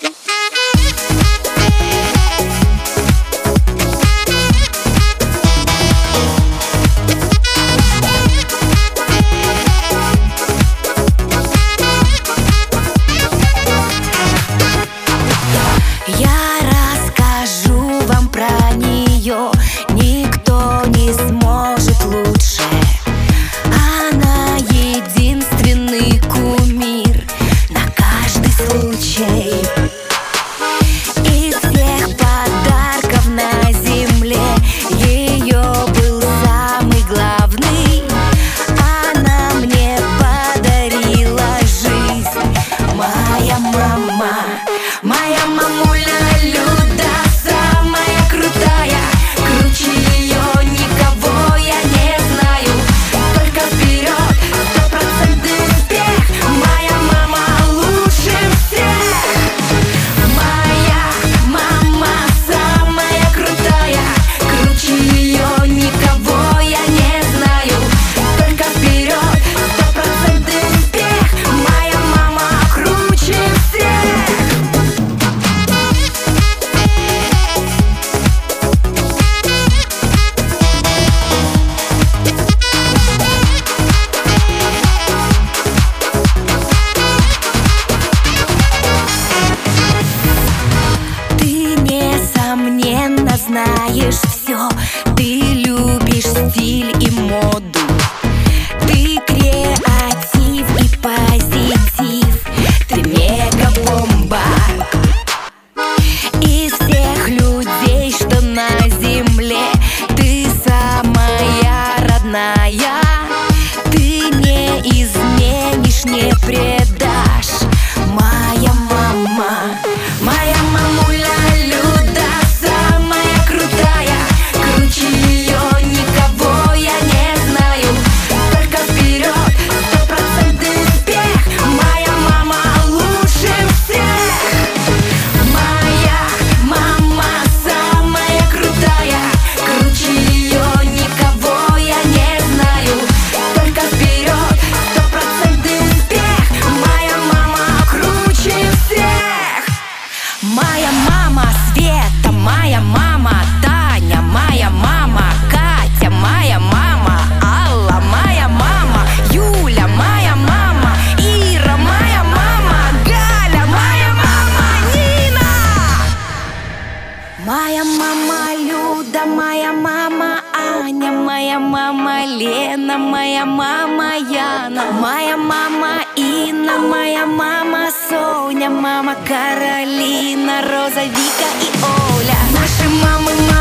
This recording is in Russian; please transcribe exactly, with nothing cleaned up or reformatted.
Никто не сможет лучше. Она единственный кумир на каждый случай. Из всех подарков на земле ее был самый главный. Она мне подарила жизнь. Моя мама, моя мамуля Люда самая крутая. Круче ее никого я не знаю. Только вперед, стопроцентный успех. Моя мама лучше всех. Моя мама самая крутая. Круче ее никого я не знаю. Только вперед, стопроцентный успех. Моя мама круче всех. Несомненно знаешь все. Ты любишь стиль и моду. Ты креатив и позитив. Ты мега-бомба. Из всех людей, что на земле, ты самая родная. Ты не изменишь, не предашь. Моя мама, моя мамуля Люда самая крутая. Круче ее никого я не знаю. Только вперед, стопроцентный успех. Моя мама лучше всех. Моя мама самая крутая. Круче ее никого я не знаю. Только вперед, стопроцентный успех. Моя мама круче всех. Моя мама Света, моя мама Таня, моя мама Катя, моя мама Алла, моя мама Юля, моя мама Ира, моя мама Галя, моя мама Нина. Моя мама Люда, моя мама Аня, моя мама Лена, моя мама Яна, моя мама Инна, моя мама Соня, мама Каролина, Роза, Вика и Оля. Наши мамы.